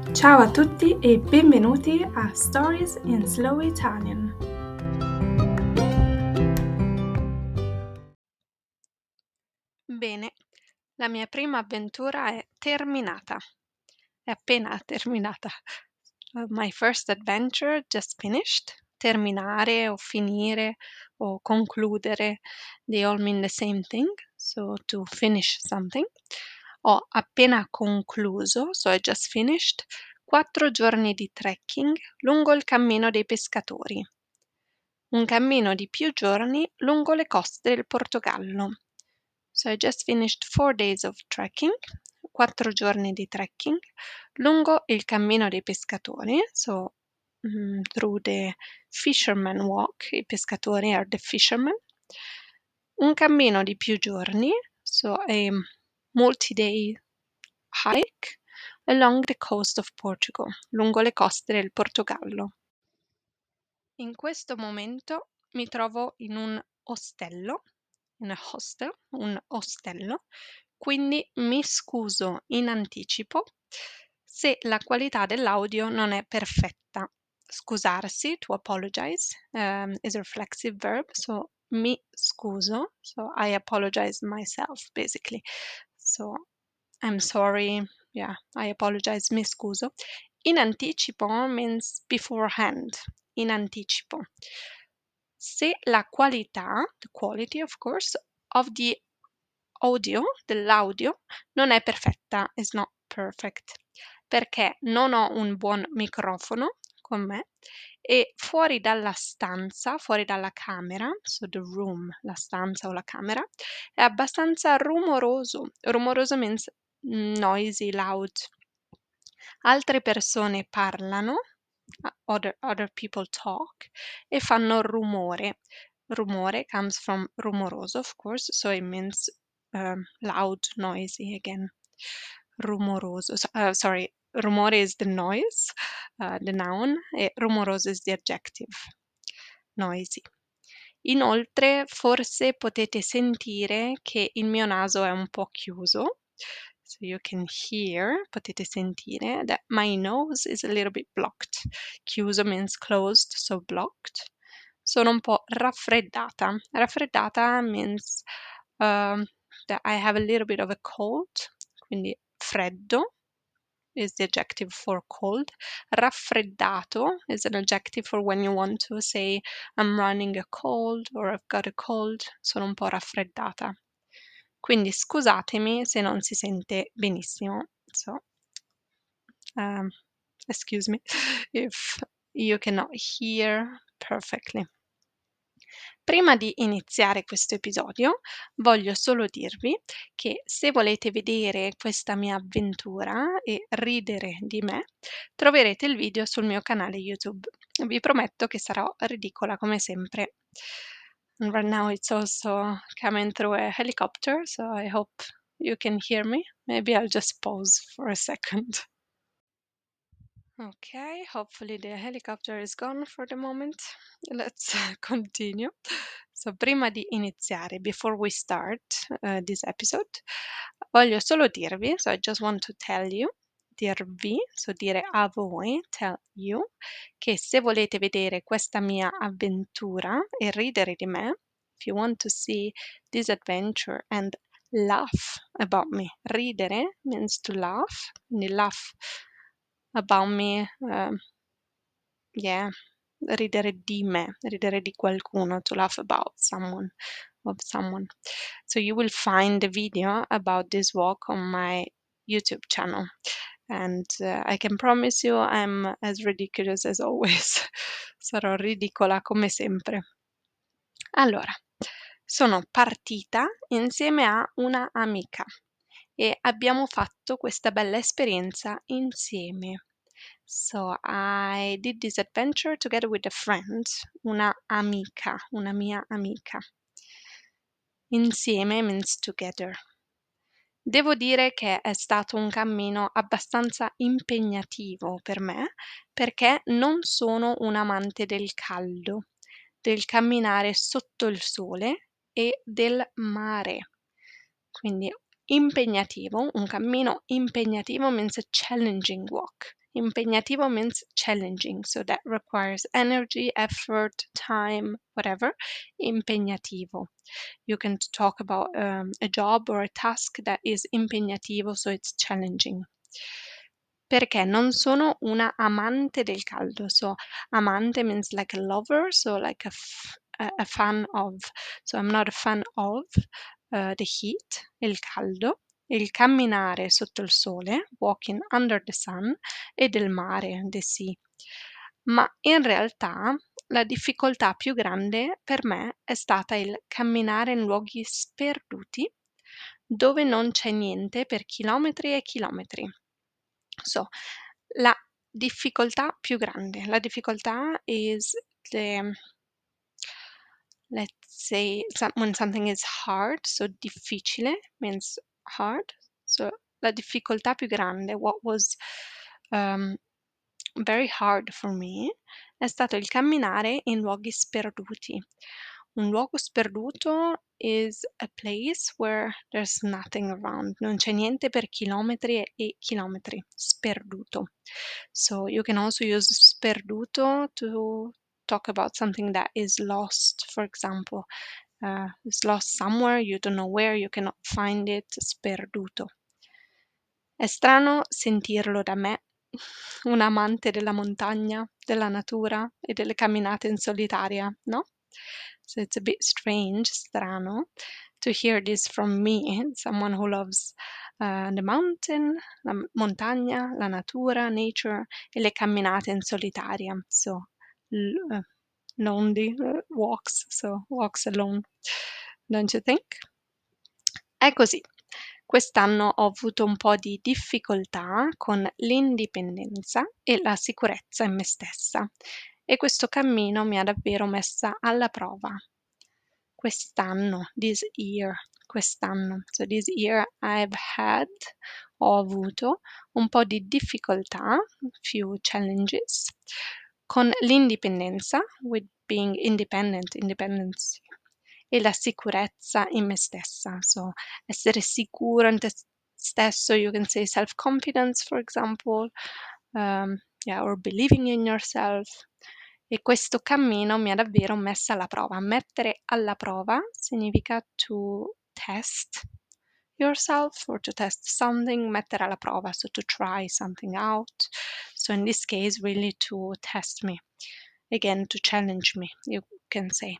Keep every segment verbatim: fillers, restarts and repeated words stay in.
Ciao a tutti e benvenuti a Stories in Slow Italian. Bene, la mia prima avventura è terminata. È appena terminata. Uh, My first adventure just finished. Terminare o finire o concludere, they all mean the same thing, so to finish something. Ho appena concluso, so I just finished, quattro giorni di trekking lungo il cammino dei pescatori. Un cammino di più giorni lungo le coste del Portogallo. So I just finished four days of trekking, quattro giorni di trekking, lungo il cammino dei pescatori, so mm, through the fisherman walk, i pescatori are the fishermen. Un cammino di più giorni, so a multi-day hike along the coast of Portugal, lungo le coste del Portogallo. In questo momento mi trovo in un ostello, in a hostel, un ostello, quindi mi scuso in anticipo se la qualità dell'audio non è perfetta. Scusarsi, to apologize, um, is a reflexive verb, so mi scuso, so I apologize myself, basically. So I'm sorry, yeah, I apologize, mi scuso. In anticipo means beforehand, in anticipo. Se la qualità, the quality of course, of the audio, dell'audio, non è perfetta, is not perfect, perché non ho un buon microfono con me e fuori dalla stanza, fuori dalla camera, so the room, la stanza o la camera, è abbastanza rumoroso. Rumoroso means noisy, loud. Altre persone parlano, other, other people talk, e fanno rumore. Rumore comes from rumoroso, of course, so it means um, loud, noisy again. Rumoroso, so- uh, sorry, rumore is the noise, uh, the noun, e rumoroso is the adjective, noisy. Inoltre, forse potete sentire che il mio naso è un po' chiuso. So you can hear, potete sentire, that my nose is a little bit blocked. Chiuso means closed, so blocked. Sono un po' raffreddata. Raffreddata means um, that I have a little bit of a cold, quindi freddo is the adjective for cold. Raffreddato is an adjective for when you want to say I'm running a cold or I've got a cold. Sono un po' raffreddata. Quindi scusatemi se non si sente benissimo. So, um, excuse me if you cannot hear perfectly. Prima di iniziare questo episodio, voglio solo dirvi che se volete vedere questa mia avventura e ridere di me, troverete il video sul mio canale YouTube. Vi prometto che sarò ridicola come sempre. And right now it's also coming through a helicopter, so I hope you can hear me. Maybe I'll just pause for a second. Okay, hopefully the helicopter is gone for the moment. Let's continue. So, prima di iniziare, before we start uh, this episode, voglio solo dirvi, so I just want to tell you, dirvi, so dire a voi, tell you, che se volete vedere questa mia avventura e ridere di me, if you want to see this adventure and laugh about me, ridere means to laugh, quindi laugh about me, uh, yeah, ridere di me, ridere di qualcuno, to laugh about someone, of someone. So you will find the video about this walk on my YouTube channel. And uh, I can promise you I'm as ridiculous as always. Sarò ridicola come sempre. Allora, sono partita insieme a una amica e abbiamo fatto questa bella esperienza insieme. So I did this adventure together with a friend, una amica, una mia amica. Insieme means together. Devo dire che è stato un cammino abbastanza impegnativo per me perché non sono un amante del caldo, del camminare sotto il sole e del mare. Quindi impegnativo, un cammino impegnativo means a challenging walk. Impegnativo means challenging, so that requires energy, effort, time, whatever. Impegnativo. You can talk about um, a job or a task that is impegnativo, so it's challenging. Perché non sono una amante del caldo. So amante means like a lover, so like a, f- a, a fan of. So I'm not a fan of uh, the heat, il caldo, il camminare sotto il sole, walking under the sun, e del mare, the sea. Ma in realtà la difficoltà più grande per me è stata il camminare in luoghi sperduti, dove non c'è niente per chilometri e chilometri. So, la difficoltà più grande. La difficoltà is the, let's say, some- when something is hard, so difficile means hard. So, la difficoltà più grande, what was um, very hard for me, è stato il camminare in luoghi sperduti. Un luogo sperduto is a place where there's nothing around. Non c'è niente per chilometri e, e chilometri. Sperduto. So you can also use sperduto to talk about something that is lost, for example. Uh, it's lost somewhere, you don't know where, you cannot find it, sperduto. È strano sentirlo da me, un amante della montagna, della natura e delle camminate in solitaria, no? So it's a bit strange, strano, to hear this from me, someone who loves uh, the mountain, la montagna, la natura, nature e le camminate in solitaria. So, l- uh, lonely uh, walks, so walks alone. Don't you think? È così. Quest'anno ho avuto un po' di difficoltà con l'indipendenza e la sicurezza in me stessa e questo cammino mi ha davvero messa alla prova. Quest'anno, this year, quest'anno, so this year I've had, ho avuto un po' di difficoltà, few challenges, con l'indipendenza, with being independent, independence, e la sicurezza in me stessa, so essere sicuro in te stesso, you can say self-confidence, for example, um, yeah, or believing in yourself. E questo cammino mi ha davvero messa alla prova. Mettere alla prova significa to test yourself or to test something, mettere alla prova, so to try something out. So in this case, really to test me. Again, to challenge me, you can say.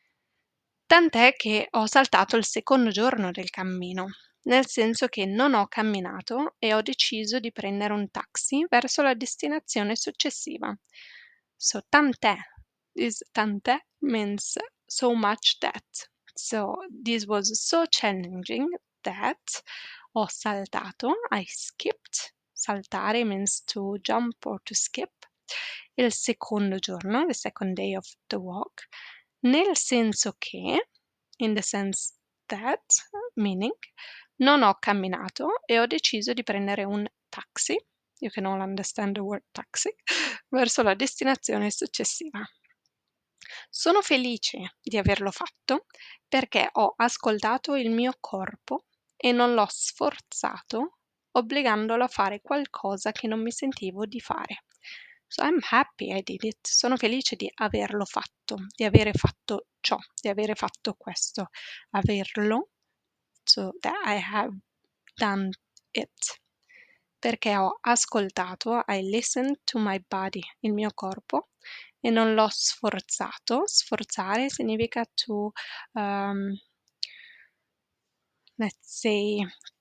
Tant'è che ho saltato il secondo giorno del cammino, nel senso che non ho camminato e ho deciso di prendere un taxi verso la destinazione successiva. So tant'è, this tant'è means so much that. So this was so challenging that ho saltato, I skipped. Saltare means to jump or to skip. Il secondo giorno, the second day of the walk, nel senso che, in the sense that, meaning, non ho camminato e ho deciso di prendere un taxi, you can all understand the word taxi, verso la destinazione successiva. Sono felice di averlo fatto perché ho ascoltato il mio corpo e non l'ho sforzato obbligandolo a fare qualcosa che non mi sentivo di fare. So I'm happy I did it. Sono felice di averlo fatto, di avere fatto ciò, di avere fatto questo, averlo, so that I have done it. Perché ho ascoltato, I listened to my body, il mio corpo, e non l'ho sforzato. Sforzare significa to, um, let's say,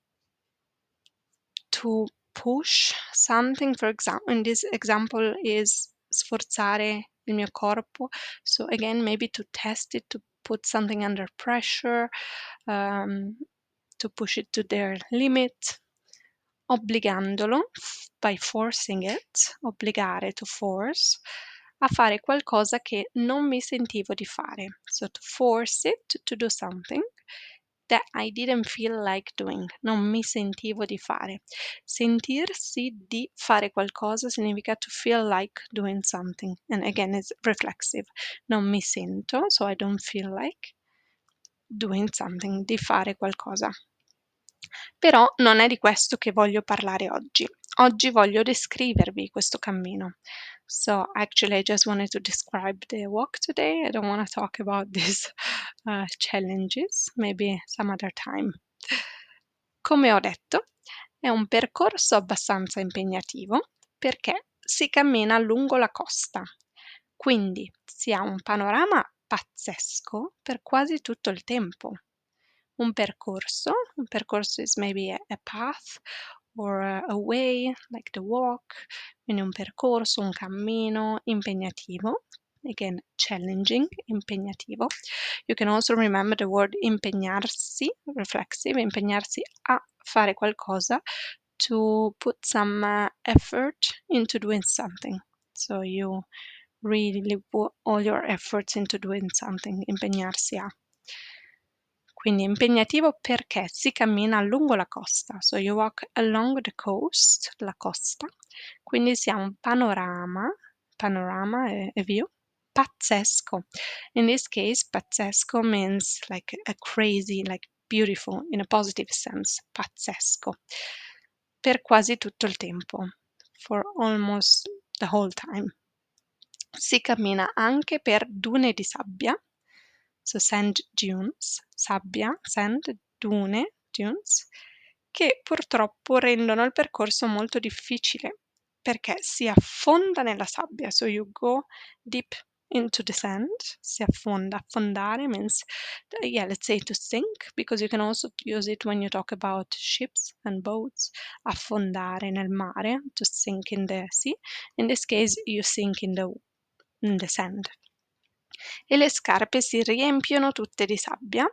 to push something. For example, in this example is sforzare il mio corpo. So again, maybe to test it, to put something under pressure, um, to push it to their limit. Obbligandolo, by forcing it, obbligare, to force, a fare qualcosa che non mi sentivo di fare. So to force it to do something that I didn't feel like doing, non mi sentivo di fare. Sentirsi di fare qualcosa significa to feel like doing something, and again it's reflexive. Non mi sento, so I don't feel like doing something, di fare qualcosa. Però non è di questo che voglio parlare oggi. oggi voglio descrivervi questo cammino. So actually I just wanted to describe the walk today. I don't want to talk about these uh, challenges, maybe some other time. Come ho detto, è un percorso abbastanza impegnativo perché si cammina lungo la costa, quindi si ha un panorama pazzesco per quasi tutto il tempo. Un percorso, un percorso is maybe a, a path or a, a way, like the walk, quindi un percorso, un cammino impegnativo, again challenging, impegnativo. You can also remember the word impegnarsi, reflexive, impegnarsi a fare qualcosa, to put some uh, effort into doing something. So you really put all your efforts into doing something, impegnarsi a. Quindi impegnativo perché si cammina lungo la costa, so you walk along the coast, la costa, quindi si ha un panorama, panorama e, e view, pazzesco. In this case, pazzesco means like a crazy, like beautiful, in a positive sense, pazzesco, per quasi tutto il tempo, for almost the whole time. Si cammina anche per dune di sabbia, so sand dunes, sabbia, sand, dune, dunes, che purtroppo rendono il percorso molto difficile perché si affonda nella sabbia. So you go deep into the sand, si affonda. Affondare means, yeah, let's say to sink, because you can also use it when you talk about ships and boats. Affondare nel mare, to sink in the sea. In this case, you sink in the, in the sand. E le scarpe si riempiono tutte di sabbia.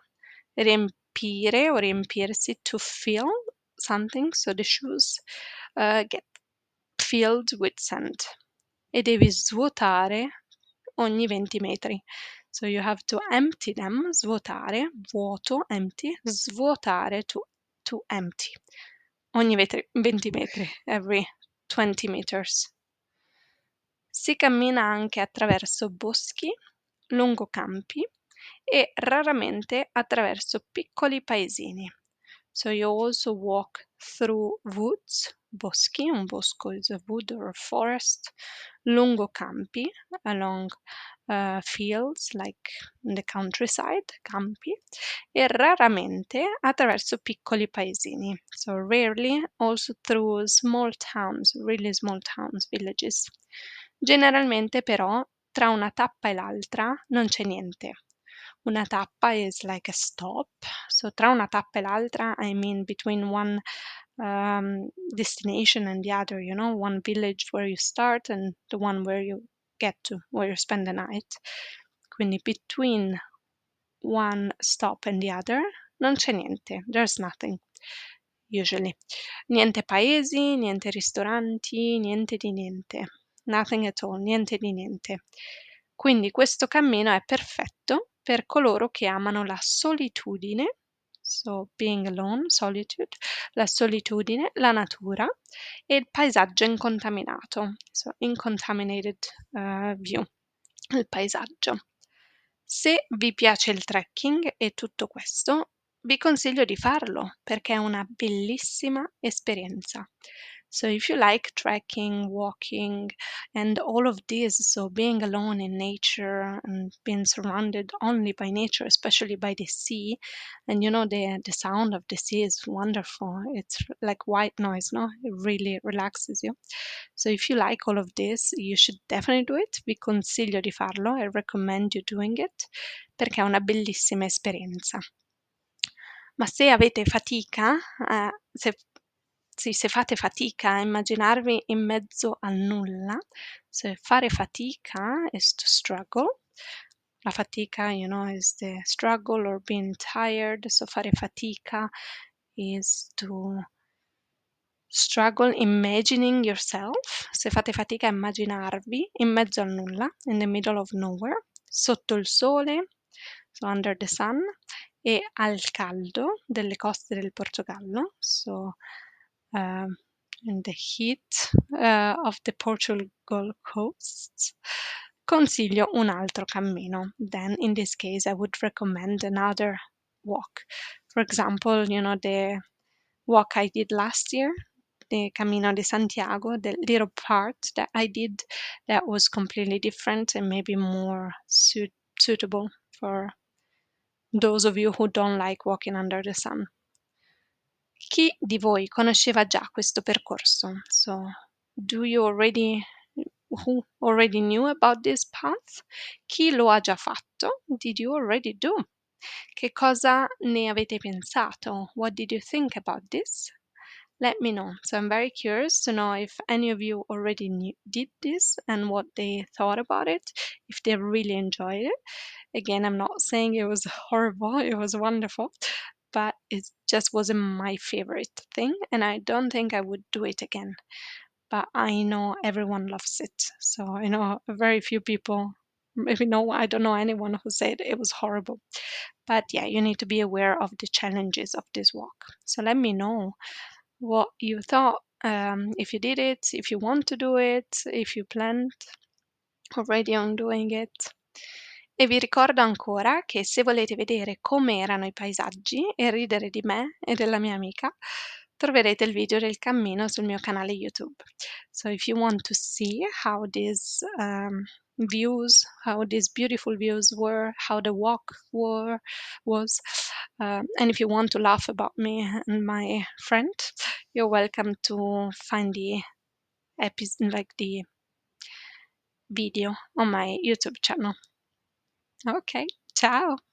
Riempire o riempirsi, to fill something, so the shoes uh, get filled with sand. E devi svuotare ogni venti metri. So you have to empty them, svuotare, vuoto, empty, svuotare, to, to empty. Ogni venti metri, every twenty meters. Si cammina anche attraverso boschi, lungo campi e raramente attraverso piccoli paesini. So you also walk through woods, boschi, un bosco is a wood or a forest, lungo campi, along uh, fields like in the countryside, campi, e raramente attraverso piccoli paesini. So rarely also through small towns, really small towns, villages. Generalmente però tra una tappa e l'altra non c'è niente. Una tappa is like a stop, so tra una tappa e l'altra I mean between one um, destination and the other, you know, one village where you start and the one where you get to, where you spend the night. Quindi between one stop and the other non c'è niente, there's nothing. Usually. Niente paesi, niente ristoranti, niente di niente. Nothing at all, niente di niente. Quindi questo cammino è perfetto per coloro che amano la solitudine, so being alone, solitude, la solitudine, la natura e il paesaggio incontaminato, so incontaminated uh, view, il paesaggio. Se vi piace il trekking e tutto questo, vi consiglio di farlo perché è una bellissima esperienza. So if you like trekking, walking and all of this, so being alone in nature and being surrounded only by nature, especially by the sea, and you know the, the sound of the sea is wonderful. It's like white noise, no? It really relaxes you. So if you like all of this, you should definitely do it. Vi consiglio di farlo. I recommend you doing it perché è una bellissima esperienza. Ma se avete fatica, eh, se, sì, se fate fatica a immaginarvi in mezzo al nulla, se fare fatica is to struggle. La fatica, you know, is the struggle or being tired. So fare fatica is to struggle imagining yourself. Se fate fatica a immaginarvi in mezzo al nulla, in the middle of nowhere, sotto il sole, so under the sun, e al caldo delle coste del Portogallo, so uh, in the heat uh, of the Portugal coasts, consiglio un altro cammino. Then in this case I would recommend another walk. For example, you know, the walk I did last year, the Camino de Santiago, the little part that I did that was completely different and maybe more suit, suitable for those of you who don't like walking under the sun. Chi di voi conosceva già questo percorso? So, do you already who already knew about this path? Chi lo ha già fatto? Did you already do? Che cosa ne avete pensato? What did you think about this? Let me know. So I'm very curious to know if any of you already knew, did this and what they thought about it, if they really enjoyed it. Again, I'm not saying it was horrible, it was wonderful, but it just wasn't my favorite thing, and I don't think I would do it again. But I know everyone loves it. So I know very few people, maybe no, I don't know anyone who said it was horrible. But yeah, you need to be aware of the challenges of this walk. So let me know what you thought, um, if you did it, if you want to do it, if you planned already on doing it. E vi ricordo ancora che se volete vedere come erano i paesaggi e ridere di me e della mia amica, troverete il video del cammino sul mio canale YouTube. So if you want to see how these um, views, how these beautiful views were, how the walk were, was, um, and if you want to laugh about me and my friend, you're welcome to find the episode, like the video on my YouTube channel. Ok, ciao!